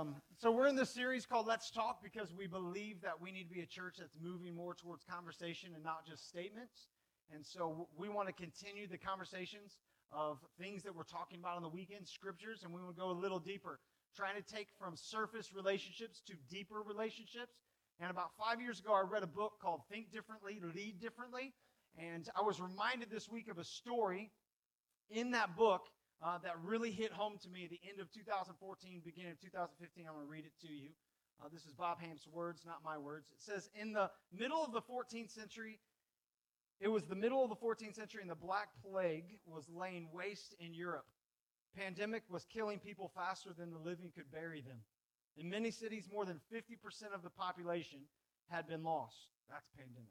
So we're in this series called Let's Talk because we believe that we need to be a church that's moving more towards conversation and not just statements. And so we want to continue the conversations of things that we're talking about on the weekend, scriptures, and we want to go a little deeper, trying to take from surface relationships to deeper relationships. And about 5 years ago, I read a book called Think Differently, Lead Differently. And I was reminded this week of a story in that book that really hit home to me at the end of 2014, beginning of 2015. I'm going to read it to you. This is Bob Hamp's words, not my words. It says, in the middle of the 14th century, it was the middle of the 14th century, and the Black Plague was laying waste in Europe. Pandemic was killing people faster than the living could bury them. In many cities, more than 50% of the population had been lost. That's pandemic.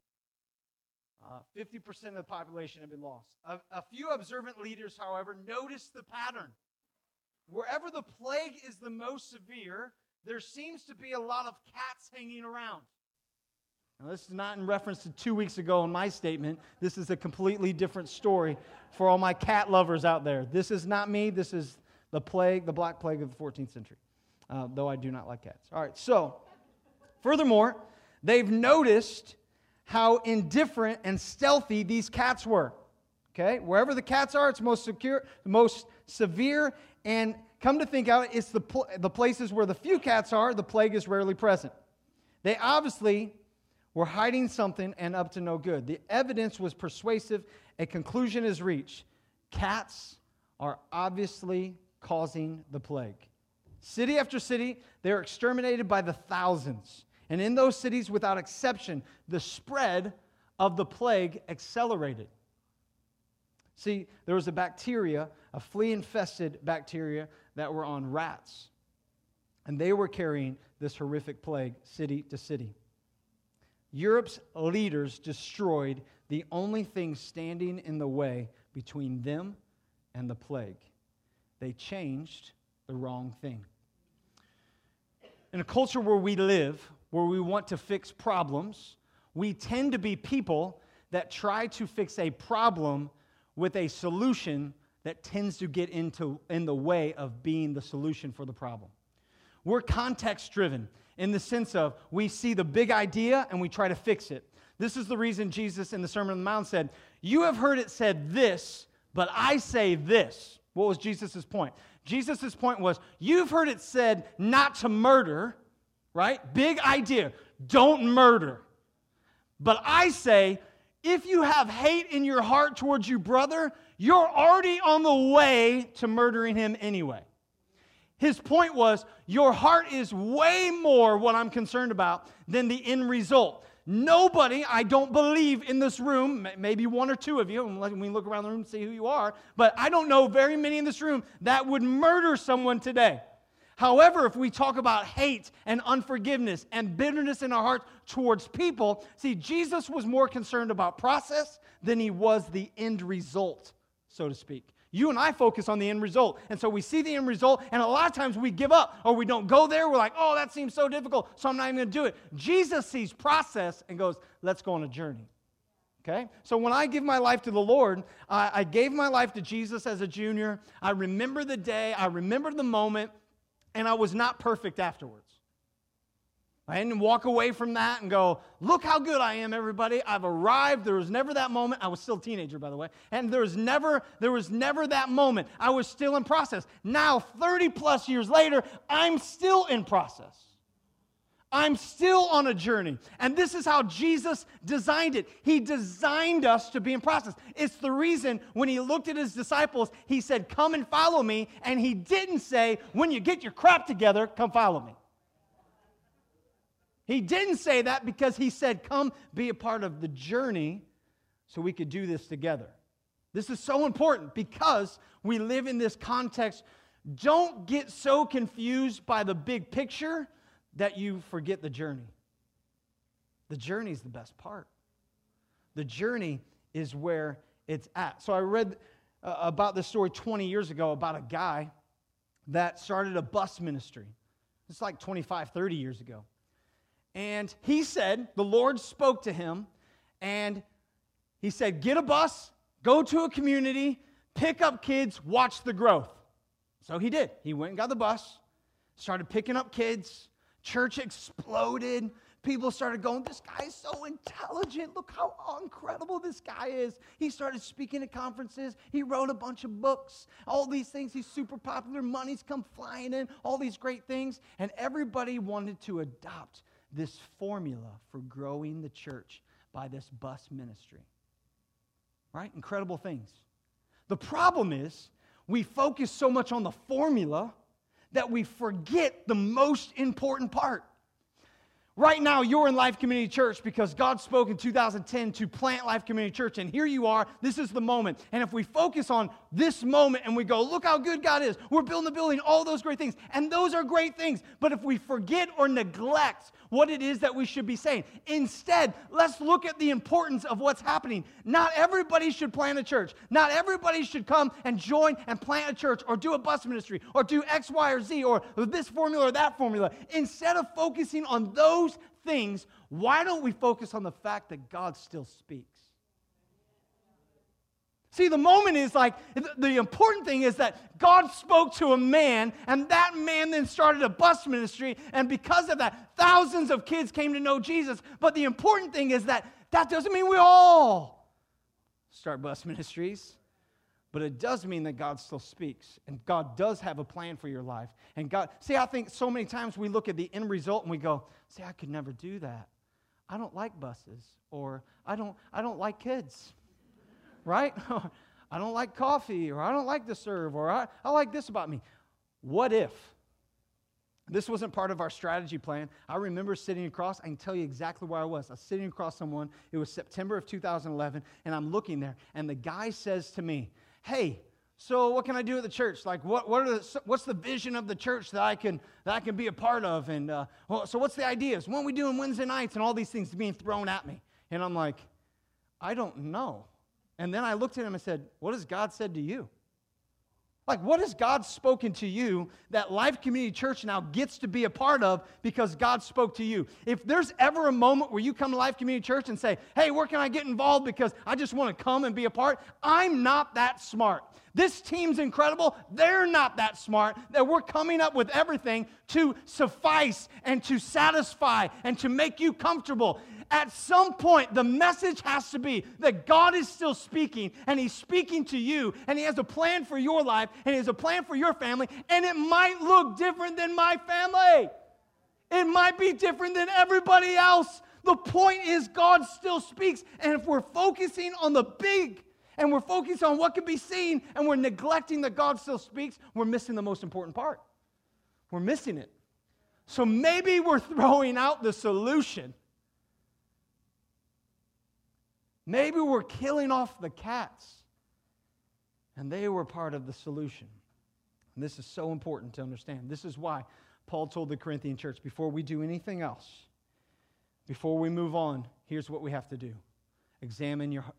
50% of the population had been lost. A few observant leaders, however, noticed the pattern. Wherever the plague is the most severe, there seems to be a lot of cats hanging around. Now, this is not in reference to 2 weeks ago in my statement. This is a completely different story for all my cat lovers out there. This is not me. This is the plague, the Black Plague of the 14th century, though I do not like cats. All right, so, furthermore, they've noticed how indifferent and stealthy these cats were. Okay? Wherever the cats are, it's most secure, most severe, and come to think of it, it's the places where the few cats are, the plague is rarely present. They obviously were hiding something and up to no good. The evidence was persuasive. A conclusion is reached. Cats are obviously causing the plague. City after city, they are exterminated by the thousands. And in those cities, without exception, the spread of the plague accelerated. See, there was a bacteria, a flea-infested bacteria, that were on rats. And they were carrying this horrific plague city to city. Europe's leaders destroyed the only thing standing in the way between them and the plague. They changed the wrong thing. In a culture where we live, where we want to fix problems, we tend to be people that try to fix a problem with a solution that tends to get in the way of being the solution for the problem. We're context-driven in the sense of we see the big idea and we try to fix it. This is the reason Jesus in the Sermon on the Mount said, "You have heard it said this, but I say this." What was Jesus' point? Jesus' point was, you've heard it said not to murder, right? Big idea. Don't murder. But I say, if you have hate in your heart towards your brother, you're already on the way to murdering him anyway. His point was, your heart is way more what I'm concerned about than the end result. Nobody, I don't believe in this room, maybe one or two of you, and we look around the room and see who you are, but I don't know very many in this room that would murder someone today. However, if we talk about hate and unforgiveness and bitterness in our hearts towards people, see, Jesus was more concerned about process than he was the end result, so to speak. You and I focus on the end result. And so we see the end result, and a lot of times we give up or we don't go there. We're like, oh, that seems so difficult, so I'm not even going to do it. Jesus sees process and goes, let's go on a journey. Okay? So when I give my life to the Lord, I gave my life to Jesus as a junior. I remember the day. I remember the moment, and I was not perfect afterwards. I didn't walk away from that and go, look how good I am, everybody. I've arrived. There was never that moment. I was still a teenager, by the way. And there was never that moment. I was still in process. Now, 30 plus years later, I'm still in process. I'm still on a journey. And this is how Jesus designed it. He designed us to be in process. It's the reason when he looked at his disciples, he said, come and follow me. And he didn't say, when you get your crap together, come follow me. He didn't say that because he said, come be a part of the journey so we could do this together. This is so important because we live in this context. Don't get so confused by the big picture that you forget the journey. The journey is the best part. The journey is where it's at. So I read about this story 20 years ago about a guy that started a bus ministry. It's like 25, 30 years ago. And he said, the Lord spoke to him, and he said, get a bus, go to a community, pick up kids, watch the growth. So he did. He went and got the bus. started picking up kids. Church exploded. People started going, this guy is so intelligent. Look how incredible this guy is. He started speaking at conferences. He wrote a bunch of books. All these things. He's super popular. Money's come flying in. All these great things. And everybody wanted to adopt this formula for growing the church by this bus ministry. Right? Incredible things. The problem is we focus so much on the formula that we forget the most important part. Right now, you're in Life Community Church because God spoke in 2010 to plant Life Community Church, and here you are. This is the moment. And if we focus on this moment and we go, look how good God is, we're building the building, all those great things, and those are great things. But if we forget or neglect what it is that we should be saying, instead, let's look at the importance of what's happening. Not everybody should plant a church. Not everybody should come and join and plant a church or do a bus ministry or do X, Y, or Z or this formula or that formula. Instead of focusing on those things, why don't we focus on the fact that God still speaks? See, the moment is like, the important thing is that God spoke to a man, and that man then started a bus ministry, and because of that, thousands of kids came to know Jesus. But the important thing is that doesn't mean we all start bus ministries. But it does mean that God still speaks, and God does have a plan for your life. And God, see, I think so many times we look at the end result and we go, see, I could never do that. I don't like buses, or I don't like kids, right? I don't like coffee, or I don't like to serve, or I like this about me. What if? This wasn't part of our strategy plan. I remember sitting across, I can tell you exactly where I was. I was sitting across someone, it was September of 2011, and I'm looking there, and the guy says to me, hey, so what can I do at the church? Like, what's the vision of the church that I can be a part of? And so what's the ideas? What are we doing Wednesday nights? And all these things being thrown at me. And I'm like, I don't know. And then I looked at him and said, what has God said to you? Like, what has God spoken to you that Life Community Church now gets to be a part of because God spoke to you? If there's ever a moment where you come to Life Community Church and say, hey, where can I get involved because I just want to come and be a part? I'm not that smart. This team's incredible. They're not that smart that we're coming up with everything to suffice and to satisfy and to make you comfortable. At some point, the message has to be that God is still speaking, and He's speaking to you, and He has a plan for your life, and He has a plan for your family, and it might look different than my family. It might be different than everybody else. The point is God still speaks, and if we're focusing on the big, and we're focused on what can be seen, and we're neglecting that God still speaks, we're missing the most important part. We're missing it. So maybe we're throwing out the solution. Maybe we're killing off the cats, and they were part of the solution. And this is so important to understand. This is why Paul told the Corinthian church, before we do anything else, before we move on, here's what we have to do. Examine yourself.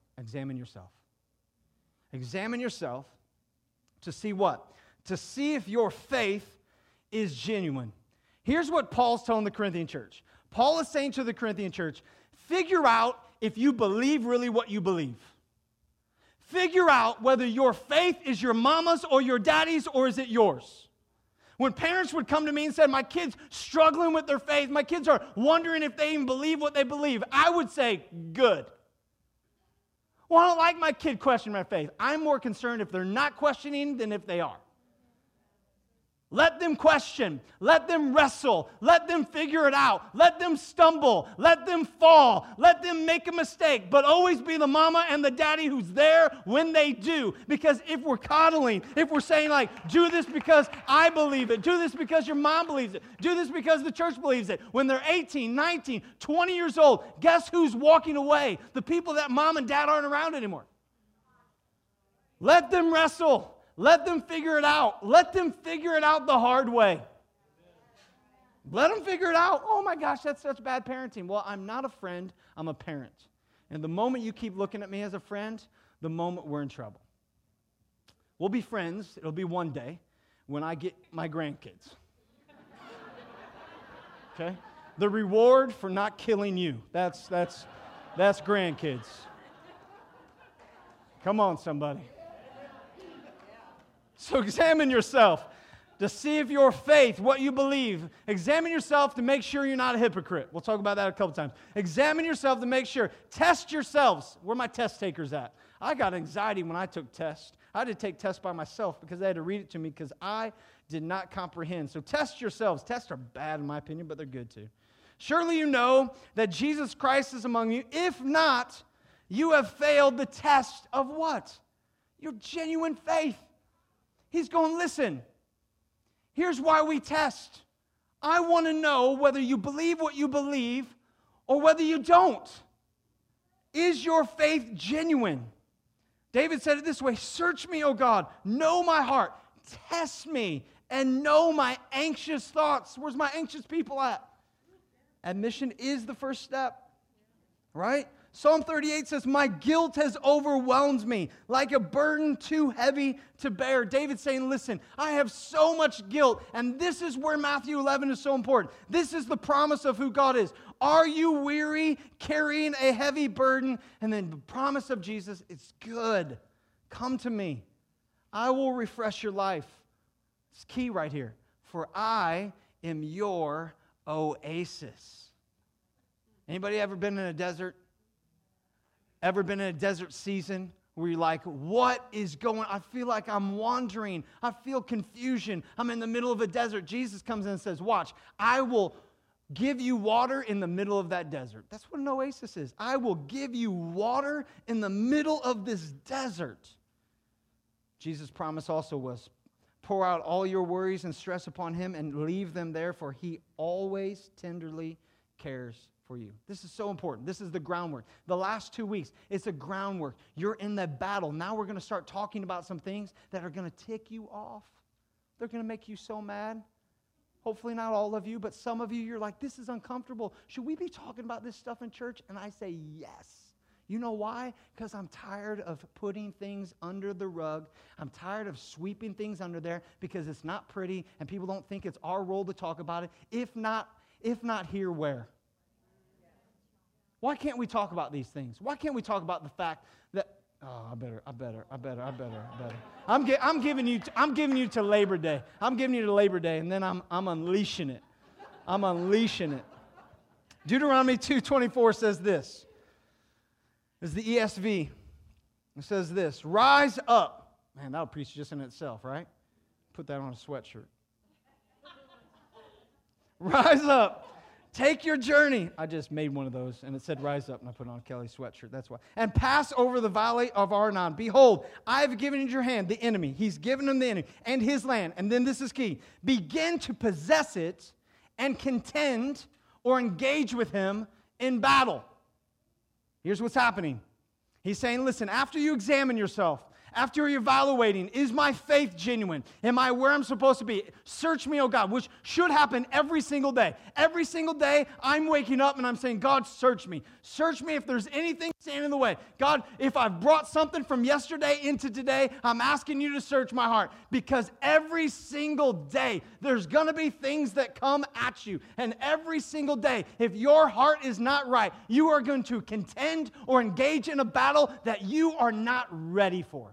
Examine yourself to see what? To see if your faith is genuine. Here's what Paul's telling the Corinthian church. Paul is saying to the Corinthian church, figure out if you believe really what you believe. Figure out whether your faith is your mama's or your daddy's, or is it yours. When parents would come to me and say, my kid's struggling with their faith, my kids are wondering if they even believe what they believe, I would say, good. Well, I don't like my kid questioning my faith. I'm more concerned if they're not questioning than if they are. Let them question. Let them wrestle. Let them figure it out. Let them stumble. Let them fall. Let them make a mistake. But always be the mama and the daddy who's there when they do. Because if we're coddling, if we're saying like, do this because I believe it, do this because your mom believes it, do this because the church believes it, when they're 18, 19, 20 years old, guess who's walking away? The people that mom and dad aren't around anymore. Let them wrestle. Let them figure it out. Let them figure it out the hard way. Let them figure it out. Oh my gosh, that's such bad parenting. Well, I'm not a friend, I'm a parent. And the moment you keep looking at me as a friend, the moment we're in trouble. We'll be friends, it'll be one day, when I get my grandkids. Okay? The reward for not killing you. That's grandkids. Come on, somebody. So examine yourself. To see if your faith, what you believe, examine yourself to make sure you're not a hypocrite. We'll talk about that a couple times. Examine yourself to make sure. Test yourselves. Where are my test takers at? I got anxiety when I took tests. I had to take tests by myself because they had to read it to me because I did not comprehend. So test yourselves. Tests are bad in my opinion, but they're good too. Surely you know that Jesus Christ is among you. If not, you have failed the test of what? Your genuine faith. He's going, listen, here's why we test. I want to know whether you believe what you believe or whether you don't. Is your faith genuine? David said it this way, search me, O God, know my heart, test me, and know my anxious thoughts. Where's my anxious people at? Admission is the first step, right? Psalm 38 says, my guilt has overwhelmed me like a burden too heavy to bear. David's saying, listen, I have so much guilt, and this is where Matthew 11 is so important. This is the promise of who God is. Are you weary, carrying a heavy burden? And then the promise of Jesus, it's good. Come to me. I will refresh your life. It's key right here. For I am your oasis. Anybody ever been in a desert? Ever been in a desert season where you're like, what is going on? I feel like I'm wandering. I feel confusion. I'm in the middle of a desert. Jesus comes in and says, watch, I will give you water in the middle of that desert. That's what an oasis is. I will give you water in the middle of this desert. Jesus' promise also was, pour out all your worries and stress upon him and leave them there, for he always tenderly cares for you. This is so important. This is the groundwork. The last 2 weeks, it's a groundwork. You're in the battle. Now we're going to start talking about some things that are going to tick you off. They're going to make you so mad. Hopefully not all of you, but some of you, you're like, this is uncomfortable. Should we be talking about this stuff in church? And I say, yes. You know why? Because I'm tired of putting things under the rug. I'm tired of sweeping things under there because it's not pretty and people don't think it's our role to talk about it. If not here, where? Why can't we talk about these things? Why can't we talk about the fact that, I better. I'm giving you to Labor Day. I'm giving you to Labor Day, and then I'm unleashing it. I'm unleashing it. Deuteronomy 2:24 says this. This is the ESV. It says this, rise up. Man, that'll preach just in itself, right? Put that on a sweatshirt. Rise up. Take your journey. I just made one of those, and it said rise up, and I put on Kelly's sweatshirt. That's why. And pass over the valley of Arnon. Behold, I have given into your hand the enemy. He's given him the enemy and his land. And then this is key. Begin to possess it and contend or engage with him in battle. Here's what's happening. He's saying, listen, after you examine yourself, after you're evaluating, is my faith genuine? Am I where I'm supposed to be? Search me, oh God, which should happen every single day. Every single day, I'm waking up and I'm saying, God, search me. Search me if there's anything standing in the way. God, if I've brought something from yesterday into today, I'm asking you to search my heart. Because every single day, there's going to be things that come at you. And every single day, if your heart is not right, you are going to contend or engage in a battle that you are not ready for.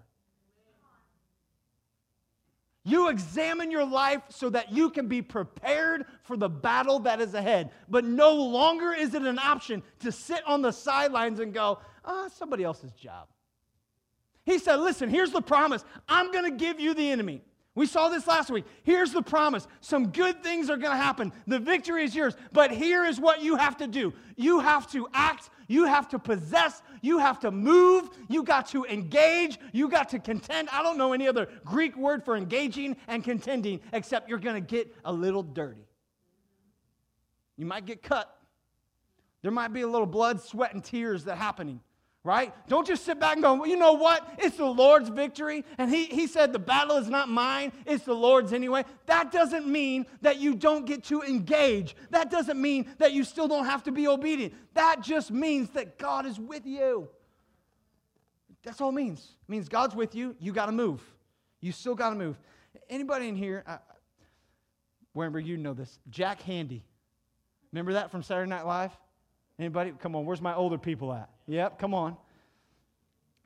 You examine your life so that you can be prepared for the battle that is ahead. But no longer is it an option to sit on the sidelines and go, somebody else's job. He said, listen, here's the promise. I'm going to give you the enemy. We saw this last week. Here's the promise. Some good things are going to happen. The victory is yours. But here is what you have to do. You have to act. You have to possess. You have to move. You got to engage. You got to contend. I don't know any other Greek word for engaging and contending except you're going to get a little dirty. You might get cut. There might be a little blood, sweat, and tears that are happening. Right? Don't just sit back and go, well, you know what? It's the Lord's victory. And he said the battle is not mine. It's the Lord's anyway. That doesn't mean that you don't get to engage. That doesn't mean that you still don't have to be obedient. That just means that God is with you. That's all it means. It means God's with you. You got to move. You still got to move. Anybody in here, wherever you know this, Jack Handy. Remember that from Saturday Night Live? Anybody? Come on, where's my older people at? Yep, come on.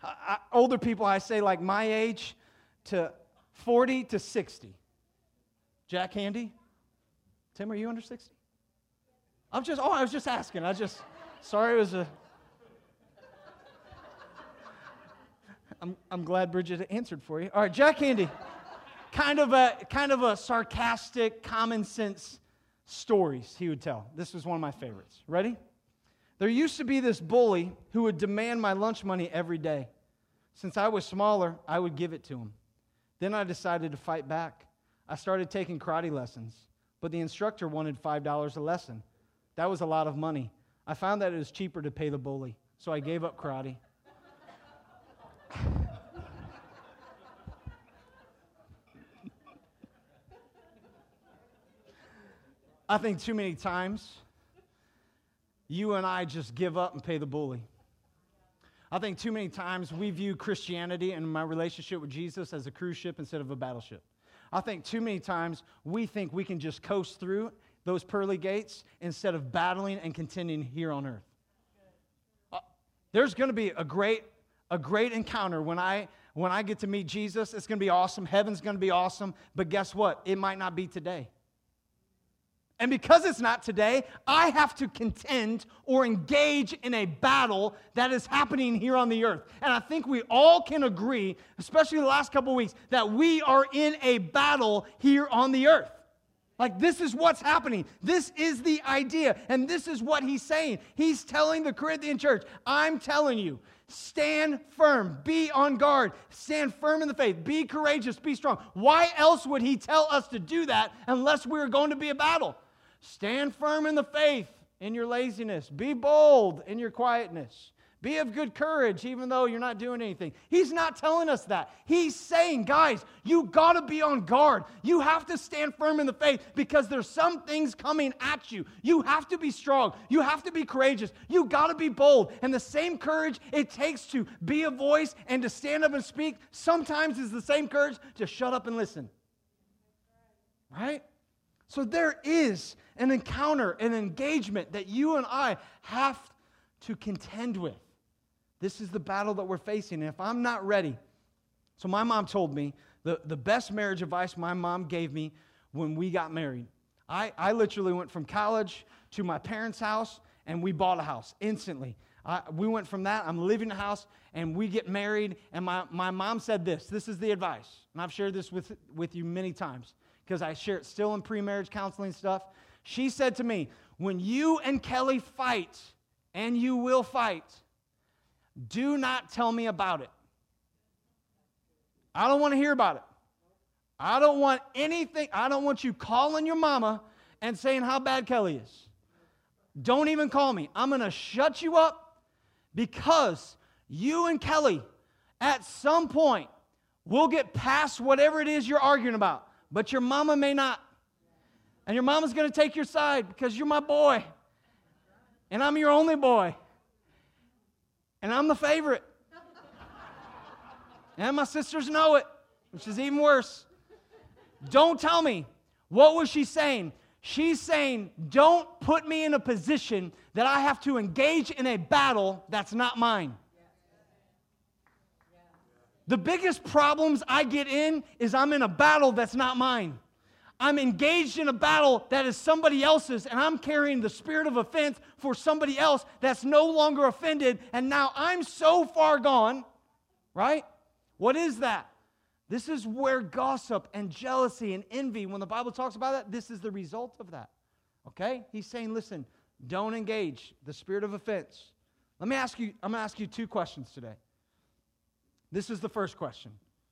Older people, I say like my age to 40 to 60. Jack Handy? Tim, are you under 60? I was just asking. Sorry, it was a... I'm glad Bridget answered for you. All right, Jack Handy. Kind of a sarcastic, common sense stories he would tell. This was one of my favorites. Ready? There used to be this bully who would demand my lunch money every day. Since I was smaller, I would give it to him. Then I decided to fight back. I started taking karate lessons, but the instructor wanted $5 a lesson. That was a lot of money. I found that it was cheaper to pay the bully, so I gave up karate. I think too many times you and I just give up and pay the bully. I think too many times we view Christianity and my relationship with Jesus as a cruise ship instead of a battleship. I think too many times we think we can just coast through those pearly gates instead of battling and contending here on earth. There's going to be a great encounter when I get to meet Jesus. It's going to be awesome. Heaven's going to be awesome. But guess what? It might not be today. And because it's not today, I have to contend or engage in a battle that is happening here on the earth. And I think we all can agree, especially the last couple of weeks, that we are in a battle here on the earth. Like, this is what's happening. This is the idea. And this is what he's saying. He's telling the Corinthian church, I'm telling you, stand firm, be on guard, stand firm in the faith, be courageous, be strong. Why else would he tell us to do that unless we were going to be a battle? Stand firm in the faith, in your laziness. Be bold in your quietness. Be of good courage, even though you're not doing anything. He's not telling us that. He's saying, guys, you got to be on guard. You have to stand firm in the faith because there's some things coming at you. You have to be strong. You have to be courageous. You got to be bold. And the same courage it takes to be a voice and to stand up and speak sometimes is the same courage to shut up and listen. Right? So there is an encounter, an engagement that you and I have to contend with. This is the battle that we're facing. And if I'm not ready, so my mom told me the best marriage advice my mom gave me when we got married. I literally went from college to my parents' house, and we bought a house instantly. We went from that, I'm living in a house, and we get married, and my mom said this is the advice, and I've shared this with you many times, because I share it still in pre-marriage counseling stuff. She said to me, when you and Kelly fight, and you will fight, do not tell me about it. I don't want to hear about it. I don't want anything. I don't want you calling your mama and saying how bad Kelly is. Don't even call me. I'm going to shut you up because you and Kelly at some point will get past whatever it is you're arguing about. But your mama may not. And your mama's going to take your side because you're my boy. And I'm your only boy. And I'm the favorite. And my sisters know it, which is even worse. Don't tell me. What was she saying? She's saying, don't put me in a position that I have to engage in a battle that's not mine. The biggest problems I get in is I'm in a battle that's not mine. I'm engaged in a battle that is somebody else's, and I'm carrying the spirit of offense for somebody else that's no longer offended, and now I'm so far gone, right? What is that? This is where gossip and jealousy and envy, when the Bible talks about that, this is the result of that, okay? He's saying, listen, don't engage the spirit of offense. I'm going to ask you two questions today. This is the first question.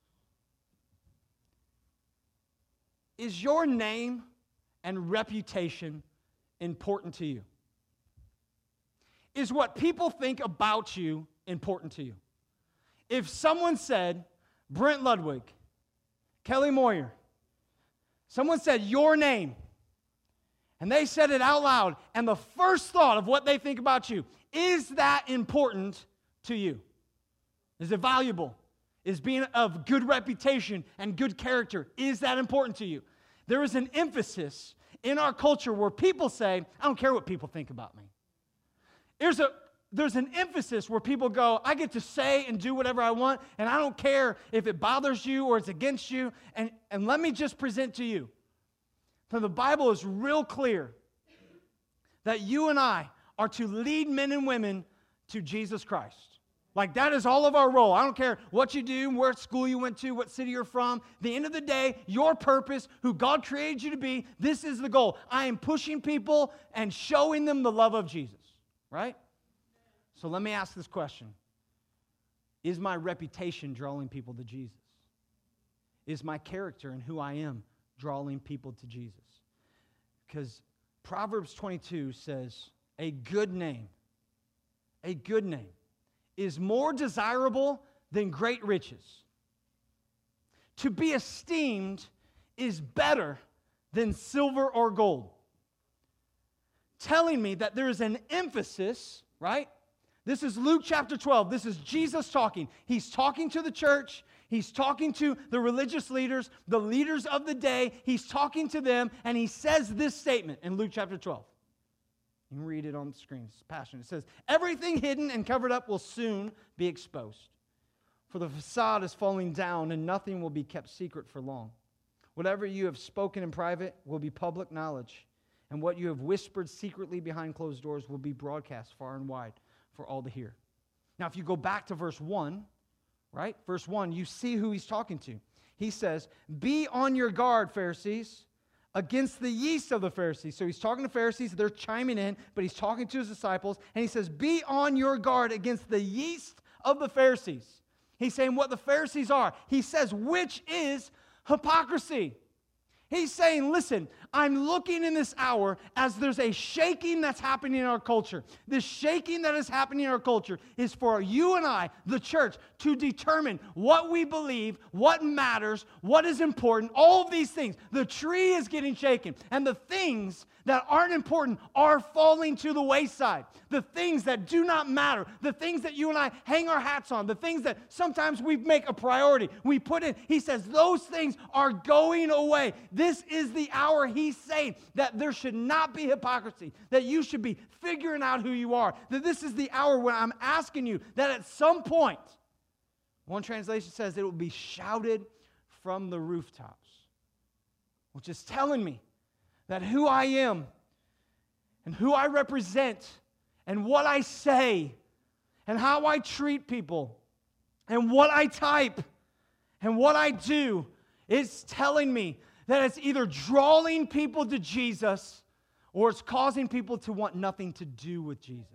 Is your name and reputation important to you? Is what people think about you important to you? If someone said, Brent Ludwig, Kelly Moyer, someone said your name, and they said it out loud, and the first thought of what they think about you, is that important to you? Is it valuable? Is being of good reputation and good character, is that important to you? There is an emphasis in our culture where people say, I don't care what people think about me. There's an emphasis where people go, I get to say and do whatever I want, and I don't care if it bothers you or it's against you. And let me just present to you, So the Bible is real clear that you and I are to lead men and women to Jesus Christ. Like, that is all of our role. I don't care what you do, what school you went to, what city you're from. At the end of the day, your purpose, who God created you to be, this is the goal. I am pushing people and showing them the love of Jesus, right? So let me ask this question. Is my reputation drawing people to Jesus? Is my character and who I am drawing people to Jesus? Because Proverbs 22 says, a good name is more desirable than great riches. To be esteemed is better than silver or gold. Telling me that there is an emphasis, right? This is Luke chapter 12. This is Jesus talking. He's talking to the church. He's talking to the religious leaders, the leaders of the day. He's talking to them, and he says this statement in Luke chapter 12. You can read it on the screen. It's passionate. It says, everything hidden and covered up will soon be exposed. For the facade is falling down, and nothing will be kept secret for long. Whatever you have spoken in private will be public knowledge, and what you have whispered secretly behind closed doors will be broadcast far and wide for all to hear. Now, if you go back to verse 1, right? Verse 1, you see who he's talking to. He says, be on your guard, Pharisees, against the yeast of the Pharisees. So he's talking to Pharisees, they're chiming in, but he's talking to his disciples, and he says, be on your guard against the yeast of the Pharisees. He's saying what the Pharisees are. He says, which is hypocrisy. He's saying, listen, I'm looking in this hour as there's a shaking that's happening in our culture. This shaking that is happening in our culture is for you and I, the church, to determine what we believe, what matters, what is important, all of these things. The tree is getting shaken, and the things that aren't important are falling to the wayside. The things that do not matter, the things that you and I hang our hats on, the things that sometimes we make a priority, we put in, he says those things are going away. This is the hour he's saying that there should not be hypocrisy, that you should be figuring out who you are, that this is the hour when I'm asking you that at some point, one translation says it will be shouted from the rooftops, which is telling me that who I am and who I represent and what I say and how I treat people and what I type and what I do is telling me that it's either drawing people to Jesus or it's causing people to want nothing to do with Jesus.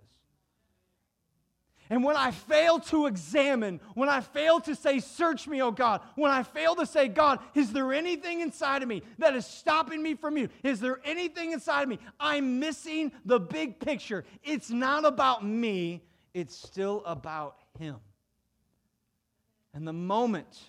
And when I fail to examine, when I fail to say, search me, oh God, when I fail to say, God, is there anything inside of me that is stopping me from you? Is there anything inside of me? I'm missing the big picture. It's not about me. It's still about him. And the moment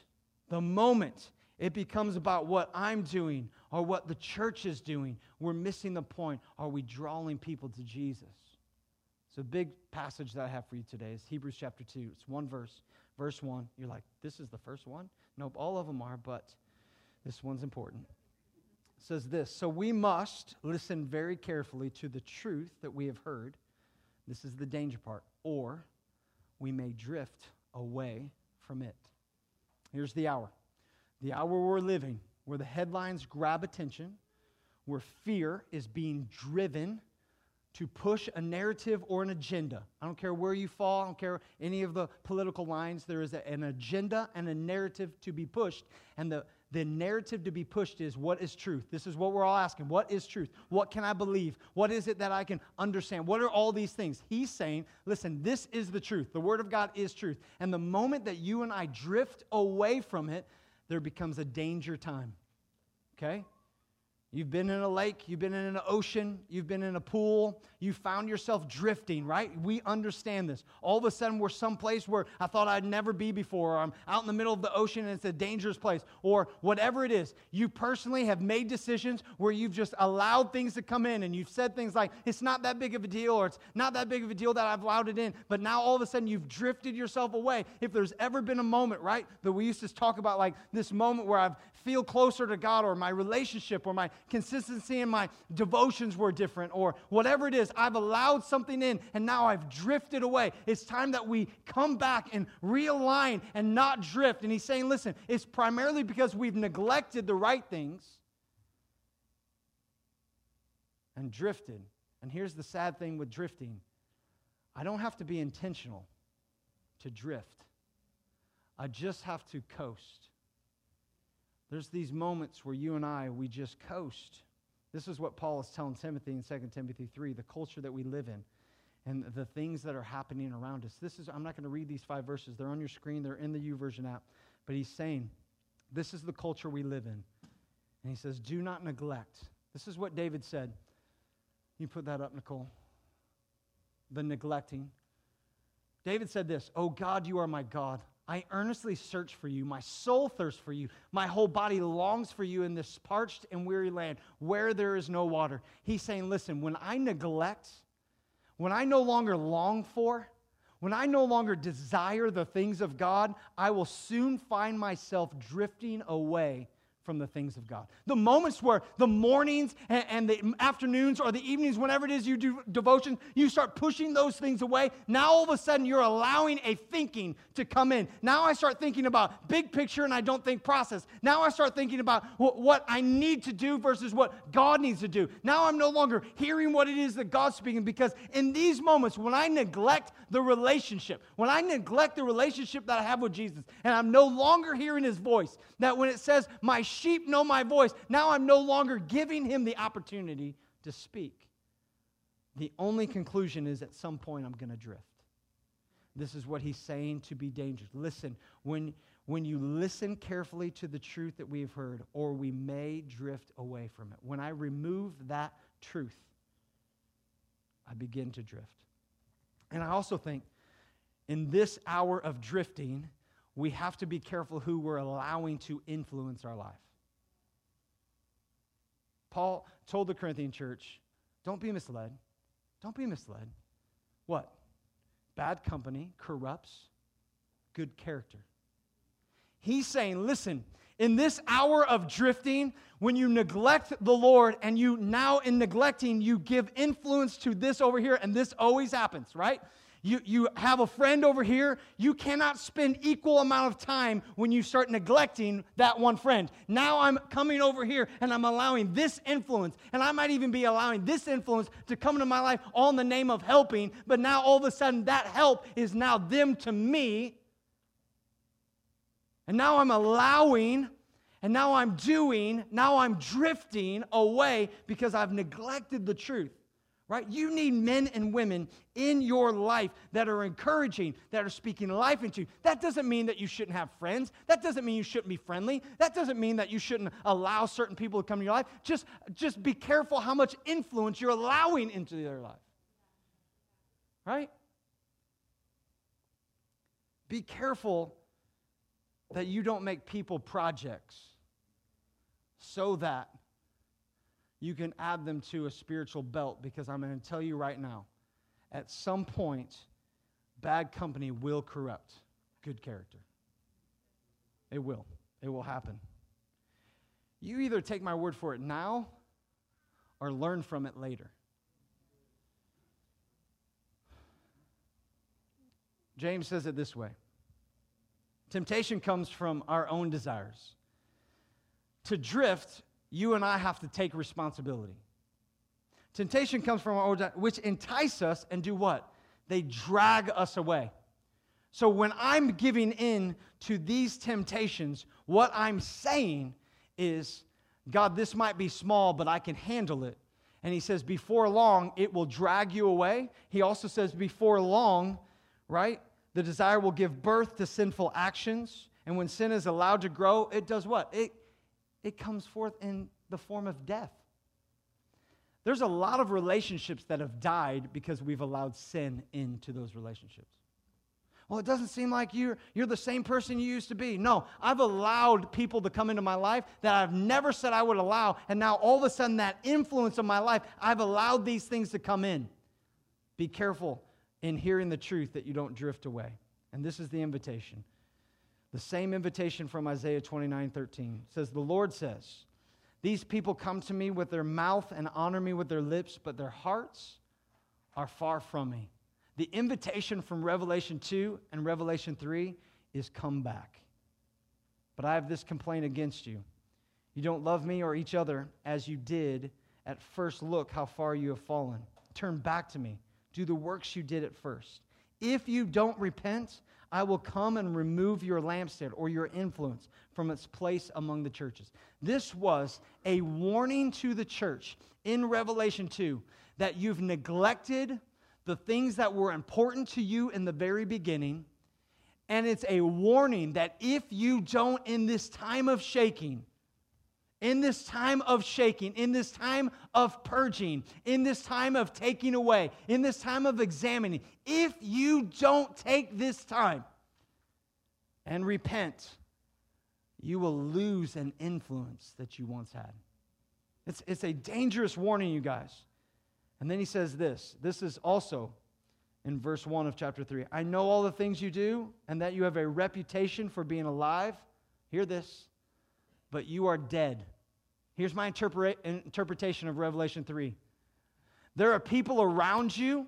it becomes about what I'm doing or what the church is doing, we're missing the point. Are we drawing people to Jesus? So a big passage that I have for you today is Hebrews chapter 2. It's one verse. Verse 1, you're like, this is the first one? Nope, all of them are, but this one's important. It says this, so we must listen very carefully to the truth that we have heard. This is the danger part. Or we may drift away from it. Here's the hour. The hour we're living, where the headlines grab attention, where fear is being driven to push a narrative or an agenda. I don't care where you fall. I don't care any of the political lines. There is an agenda and a narrative to be pushed. And the narrative to be pushed is, what is truth? This is what we're all asking. What is truth? What can I believe? What is it that I can understand? What are all these things? He's saying, listen, this is the truth. The Word of God is truth. And the moment that you and I drift away from it, there becomes a danger time. Okay? You've been in a lake, you've been in an ocean, you've been in a pool, you found yourself drifting, right? We understand this. All of a sudden, we're someplace where I thought I'd never be before, or I'm out in the middle of the ocean and it's a dangerous place, or whatever it is. You personally have made decisions where you've just allowed things to come in, and you've said things like, it's not that big of a deal, or it's not that big of a deal that I've allowed it in, but now all of a sudden you've drifted yourself away. If there's ever been a moment, right, that we used to talk about, like this moment where I feel closer to God, or my relationship, or my consistency in my devotions were different, or whatever it is, I've allowed something in and now I've drifted away. It's time that we come back and realign and not drift. And he's saying, listen, it's primarily because we've neglected the right things and drifted. And here's the sad thing with drifting. I don't have to be intentional to drift. I just have to coast. There's these moments where you and I, we just coast. This is what Paul is telling Timothy in 2 Timothy 3, the culture that we live in and the things that are happening around us. I'm not going to read these 5 verses. They're on your screen. They're in the YouVersion app. But he's saying, this is the culture we live in. And he says, do not neglect. This is what David said. You put that up, Nicole. The neglecting. David said this, "O God, you are my God. I earnestly search for you. My soul thirsts for you. My whole body longs for you in this parched and weary land where there is no water." He's saying, listen, when I neglect, when I no longer long for, when I no longer desire the things of God, I will soon find myself drifting away from the things of God. The moments where the mornings and the afternoons or the evenings, whenever it is you do devotion, you start pushing those things away. Now all of a sudden you're allowing a thinking to come in. Now I start thinking about big picture and I don't think process. Now I start thinking about what I need to do versus what God needs to do. Now I'm no longer hearing what it is that God's speaking, because in these moments when I neglect the relationship, when I neglect the relationship that I have with Jesus and I'm no longer hearing His voice, that when it says my sheep know my voice, now I'm no longer giving Him the opportunity to speak. The only conclusion is at some point I'm going to drift. This is what he's saying to be dangerous. Listen, when you listen carefully to the truth that we have heard, or we may drift away from it. When I remove that truth, I begin to drift. And I also think in this hour of drifting, we have to be careful who we're allowing to influence our life. Paul told the Corinthian church, don't be misled. Don't be misled. What? Bad company corrupts good character. He's saying, listen, in this hour of drifting, when you neglect the Lord and you now in neglecting, you give influence to this over here, and this always happens, right? You have a friend over here. You cannot spend equal amount of time when you start neglecting that one friend. Now I'm coming over here and I'm allowing this influence, and I might even be allowing this influence to come into my life all in the name of helping, but now all of a sudden that help is now them to me. And now I'm allowing, and now I'm doing, now I'm drifting away because I've neglected the truth. Right? You need men and women in your life that are encouraging, that are speaking life into you. That doesn't mean that you shouldn't have friends. That doesn't mean you shouldn't be friendly. That doesn't mean that you shouldn't allow certain people to come to your life. Just be careful how much influence you're allowing into their life. Right? Be careful that you don't make people projects so that you can add them to a spiritual belt, because I'm going to tell you right now, at some point, bad company will corrupt good character. It will. It will happen. You either take my word for it now or learn from it later. James says it this way. Temptation comes from our own desires. To drift, you and I have to take responsibility. Temptation comes from our own desires, which entice us and do what? They drag us away. So when I'm giving in to these temptations, what I'm saying is, God, this might be small, but I can handle it. And he says, before long, it will drag you away. He also says, before long, right, the desire will give birth to sinful actions. And when sin is allowed to grow, it does what? It comes forth in the form of death. There's a lot of relationships that have died because we've allowed sin into those relationships. Well, it doesn't seem like you're the same person you used to be. No, I've allowed people to come into my life that I've never said I would allow, and now all of a sudden that influence of my life, I've allowed these things to come in. Be careful in hearing the truth that you don't drift away. And this is the invitation. The same invitation from Isaiah 29:13 says, the Lord says, these people come to me with their mouth and honor me with their lips, but their hearts are far from me. The invitation from Revelation 2 and Revelation 3 is come back. But I have this complaint against you. You don't love me or each other as you did at first look how far you have fallen. Turn back to me. Do the works you did at first. If you don't repent, I will come and remove your lampstand or your influence from its place among the churches. This was a warning to the church in Revelation 2 that you've neglected the things that were important to you in the very beginning. And it's a warning that if you don't, in this time of shaking, in this time of purging, in this time of taking away, in this time of examining, if you don't take this time and repent, you will lose an influence that you once had. It's a dangerous warning, you guys. And then he says this. This is also in verse 1 of chapter 3. I know all the things you do and that you have a reputation for being alive. Hear this. But you are dead. Here's my interpretation of Revelation 3. There are people around you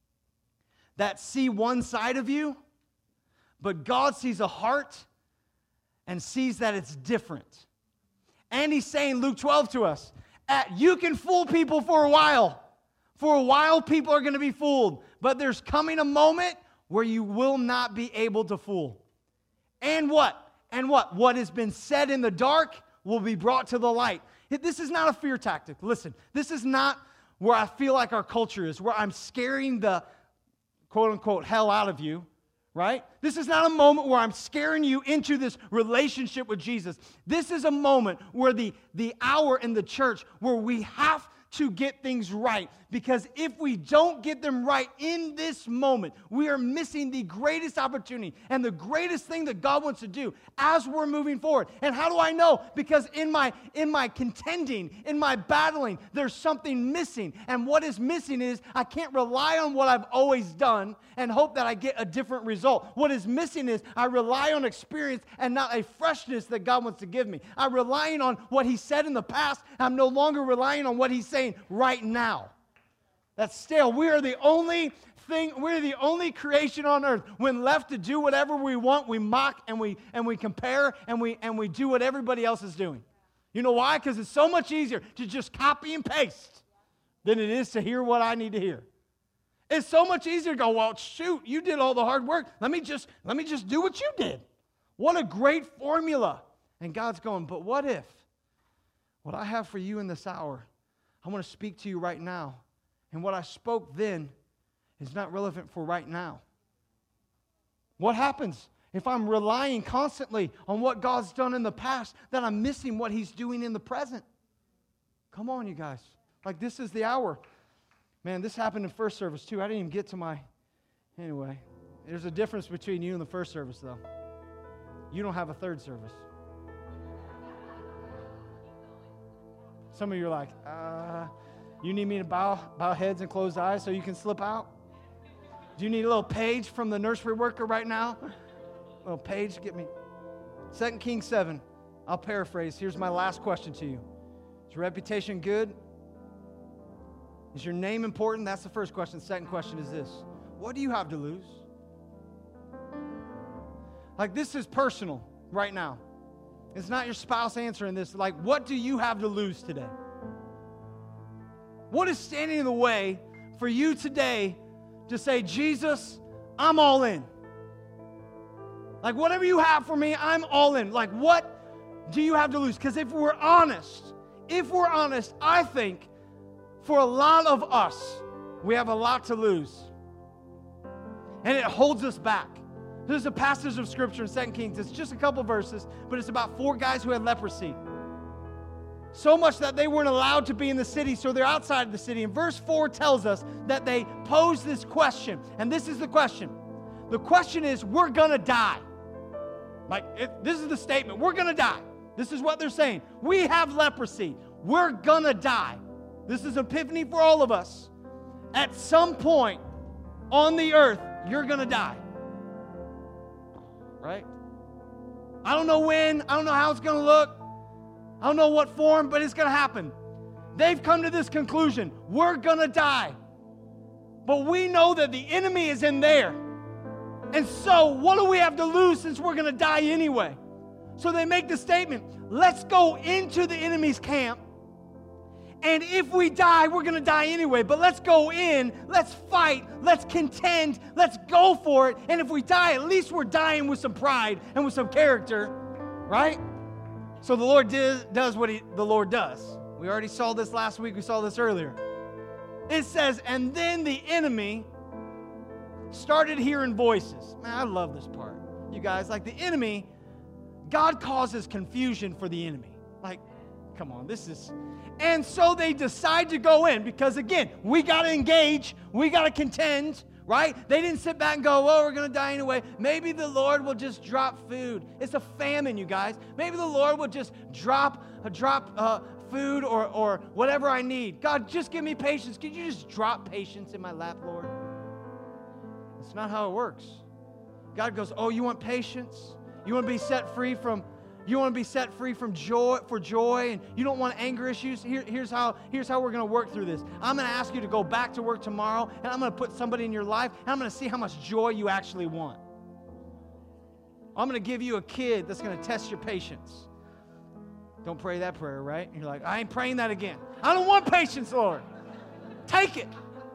that see one side of you, but God sees a heart and sees that it's different. And he's saying, Luke 12 to us, you can fool people for a while. For a while, people are going to be fooled. But there's coming a moment where you will not be able to fool. And what? What has been said in the dark will be brought to the light. This is not a fear tactic. Listen, this is not where I feel like our culture is, where I'm scaring the quote-unquote hell out of you, right? This is not a moment where I'm scaring you into this relationship with Jesus. This is a moment where the hour in the church where we have to get things right. Because if we don't get them right in this moment, we are missing the greatest opportunity and the greatest thing that God wants to do as we're moving forward. And how do I know? Because in my contending, in my battling, there's something missing. And what is missing is I can't rely on what I've always done and hope that I get a different result. What is missing is I rely on experience and not a freshness that God wants to give me. I'm relying on what He said in the past. I'm no longer relying on what He's saying right now. That's stale. We're the only creation on earth. When left to do whatever we want, we mock and we compare and we do what everybody else is doing. You know why? Because it's so much easier to just copy and paste than it is to hear what I need to hear. It's so much easier to go, well, shoot, you did all the hard work. Let me just do what you did. What a great formula. And God's going, but what if what I have for you in this hour, I want to speak to you right now. And what I spoke then is not relevant for right now. What happens if I'm relying constantly on what God's done in the past, that I'm missing what He's doing in the present? Come on, you guys. Like, this is the hour. Man, this happened in first service, too. I didn't even get to my... Anyway, there's a difference between you and the first service, though. You don't have a third service. Some of you are like, you need me to bow heads and close eyes so you can slip out? Do you need a little page from the nursery worker right now? A little page, get me. 2 Kings 7. I'll paraphrase. Here's my last question to you. Is your reputation good? Is your name important? That's the first question. The second question is this. What do you have to lose? Like, this is personal right now. It's not your spouse answering this. Like, what do you have to lose today? What is standing in the way for you today to say, Jesus, I'm all in? Like, whatever you have for me, I'm all in. Like, what do you have to lose? Because if we're honest, I think for a lot of us, we have a lot to lose. And it holds us back. There's a passage of Scripture in 2 Kings. It's just a couple verses, but it's about 4 guys who had leprosy. So much that they weren't allowed to be in the city, so they're outside of the city. And verse 4 tells us that they posed this question. And this is the question. The question is, we're going to die. This is the statement. We're going to die. This is what they're saying. We have leprosy. We're going to die. This is epiphany for all of us. At some point on the earth, you're going to die. Right? I don't know when. I don't know how it's going to look. I don't know what form, but it's going to happen. They've come to this conclusion. We're going to die. But we know that the enemy is in there. And so what do we have to lose since we're going to die anyway? So they make the statement, let's go into the enemy's camp And if we die, we're going to die anyway. But let's go in, let's fight, let's contend, let's go for it. And if we die, at least we're dying with some pride and with some character, right? So the Lord does what the Lord does. We already saw this last week. We saw this earlier. It says, and then the enemy started hearing voices. Man, I love this part. You guys, like the enemy, God causes confusion for the enemy. Like, come on, this is... And so they decide to go in because, again, we got to engage. We got to contend, right? They didn't sit back and go, well, we're going to die anyway. Maybe the Lord will just drop food. It's a famine, you guys. Maybe the Lord will just drop food or whatever I need. God, just give me patience. Could you just drop patience in my lap, Lord? That's not how it works. God goes, oh, you want patience? You want to be set free from joy, and you don't want anger issues? Here's how we're going to work through this. I'm going to ask you to go back to work tomorrow, and I'm going to put somebody in your life, and I'm going to see how much joy you actually want. I'm going to give you a kid that's going to test your patience. Don't pray that prayer, right? You're like, I ain't praying that again. I don't want patience, Lord. Take it.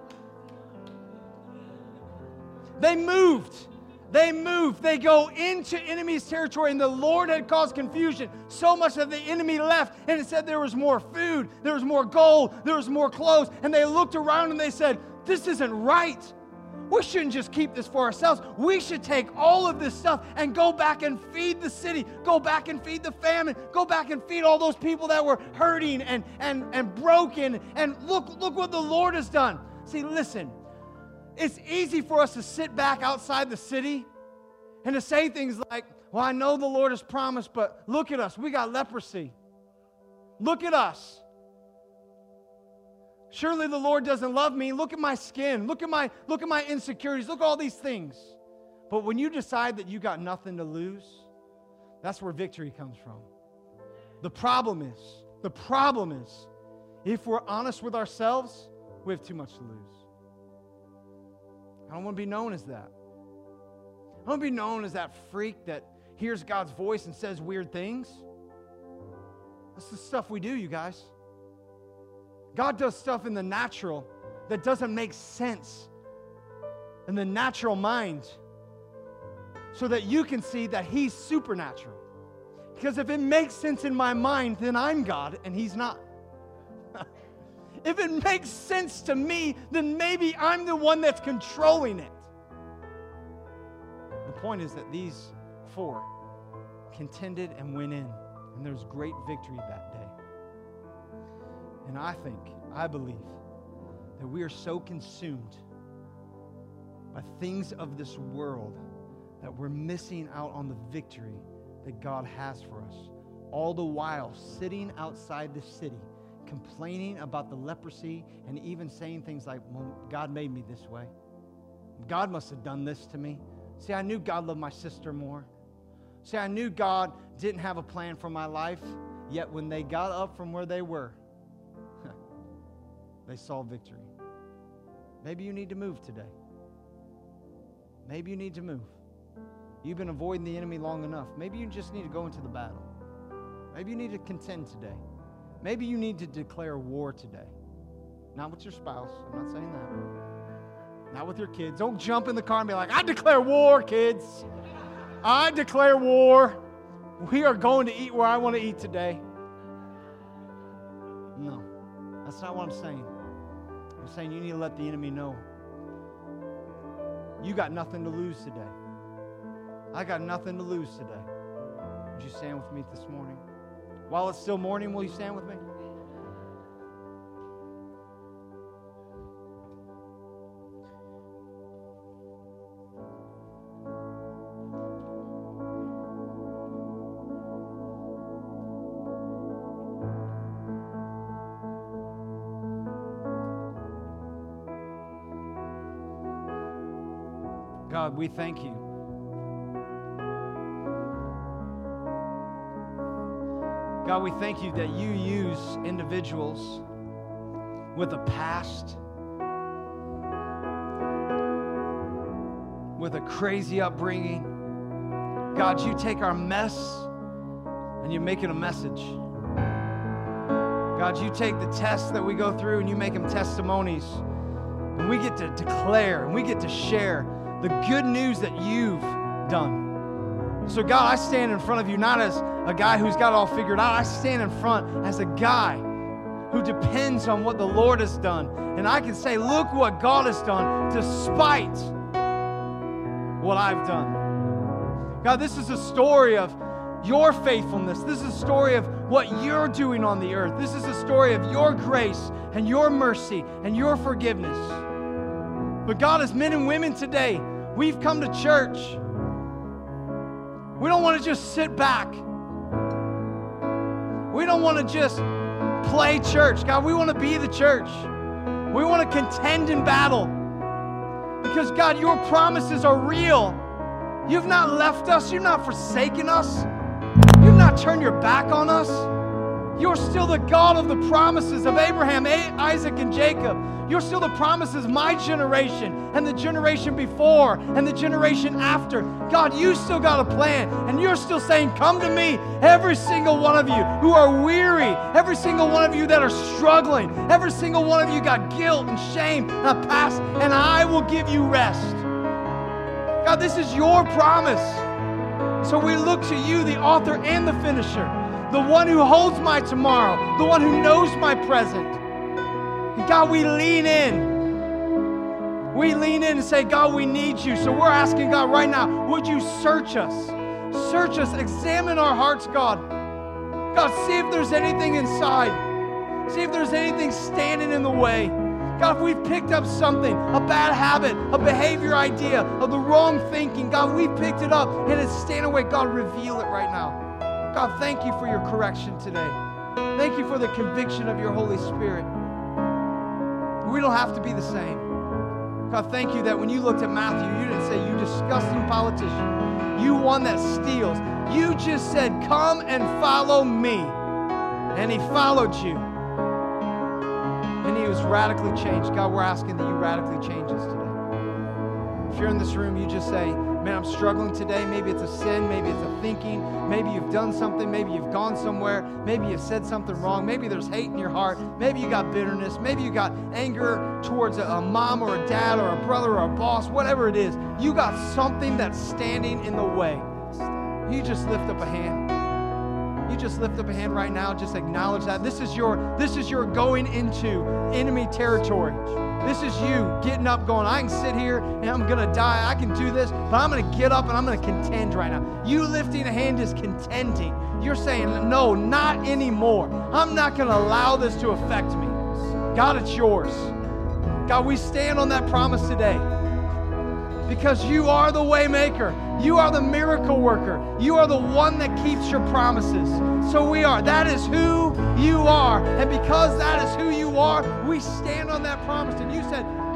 They moved. They go into enemy's territory, and the Lord had caused confusion so much that the enemy left, and it said there was more food, there was more gold, there was more clothes, and they looked around and they said, this isn't right. We shouldn't just keep this for ourselves. We should take all of this stuff and go back and feed the city, go back and feed the famine, go back and feed all those people that were hurting and broken, and look what the Lord has done. See, listen. It's easy for us to sit back outside the city and to say things like, well, I know the Lord has promised, but look at us. We got leprosy. Look at us. Surely the Lord doesn't love me. Look at my skin. Look at my insecurities. Look at all these things. But when you decide that you got nothing to lose, that's where victory comes from. The problem is, if we're honest with ourselves, we have too much to lose. I don't want to be known as that. I don't want to be known as that freak that hears God's voice and says weird things. That's the stuff we do, you guys. God does stuff in the natural that doesn't make sense in the natural mind so that you can see that He's supernatural. Because if it makes sense in my mind, then I'm God and He's not. If it makes sense to me, then maybe I'm the one that's controlling it. The point is that these four contended and went in, and there was great victory that day. And I believe that we are so consumed by things of this world that we're missing out on the victory that God has for us. All the while sitting outside the city, complaining about the leprosy, and even saying things like, well, God made me this way. God must have done this to me. See, I knew God loved my sister more. See, I knew God didn't have a plan for my life, yet when they got up from where they were, they saw victory. Maybe you need to move today. Maybe you need to move. You've been avoiding the enemy long enough. Maybe you just need to go into the battle. Maybe you need to contend today. Maybe you need to declare war today. Not with your spouse. I'm not saying that. Not with your kids. Don't jump in the car and be like, I declare war, kids. I declare war. We are going to eat where I want to eat today. No, that's not what I'm saying. I'm saying you need to let the enemy know. You got nothing to lose today. I got nothing to lose today. Would you stand with me this morning? While it's still morning, will you stand with me? God, we thank you. God, we thank you that you use individuals with a past, with a crazy upbringing. God, you take our mess and you make it a message. God, you take the tests that we go through and you make them testimonies. And we get to declare and we get to share the good news that you've done. So God, I stand in front of you not as a guy who's got it all figured out. I stand in front as a guy who depends on what the Lord has done. And I can say, look what God has done despite what I've done. God, this is a story of your faithfulness. This is a story of what you're doing on the earth. This is a story of your grace and your mercy and your forgiveness. But God, as men and women today, we've come to church. We don't want to just sit back. We don't want to just play church. God, we want to be the church. We want to contend in battle. Because, God, your promises are real. You've not left us. You've not forsaken us. You've not turned your back on us. You're still the God of the promises of Abraham, Isaac, and Jacob. You're still the promises of my generation and the generation before and the generation after. God, you still got a plan, and you're still saying, come to me, every single one of you who are weary, every single one of you that are struggling, every single one of you got guilt and shame and a past, and I will give you rest. God, this is your promise. So we look to you, the author and the finisher, the one who holds my tomorrow, the one who knows my present. And God, we lean in. We lean in and say, God, we need you. So we're asking God right now, would you search us? Search us, examine our hearts, God. God, see if there's anything inside. See if there's anything standing in the way. God, if we've picked up something, a bad habit, a behavior idea, of the wrong thinking, God, we've picked it up and it's standing away. God, reveal it right now. God, thank you for your correction today. Thank you for the conviction of your Holy Spirit. We don't have to be the same. God, thank you that when you looked at Matthew, you didn't say, you disgusting politician, you one that steals. You just said, come and follow me. And he followed you. And he was radically changed. God, we're asking that you radically change us today. If you're in this room, you just say, man, I'm struggling today. Maybe it's a sin. Maybe it's a thinking. Maybe you've done something. Maybe you've gone somewhere. Maybe you've said something wrong. Maybe there's hate in your heart. Maybe you got bitterness. Maybe you got anger towards a mom or a dad or a brother or a boss, whatever it is. You got something that's standing in the way. You just lift up a hand. You just lift up a hand right now. Just acknowledge that. This is your going into enemy territory. This is you getting up going, I can sit here and I'm going to die. I can do this, but I'm going to get up and I'm going to contend right now. You lifting a hand is contending. You're saying, no, not anymore. I'm not going to allow this to affect me. God, it's yours. God, we stand on that promise today because you are the way maker. You are the miracle worker. You are the one that keeps your promises. So we are. That is who you are. And because that is who you are, we stand on that promise. And you said,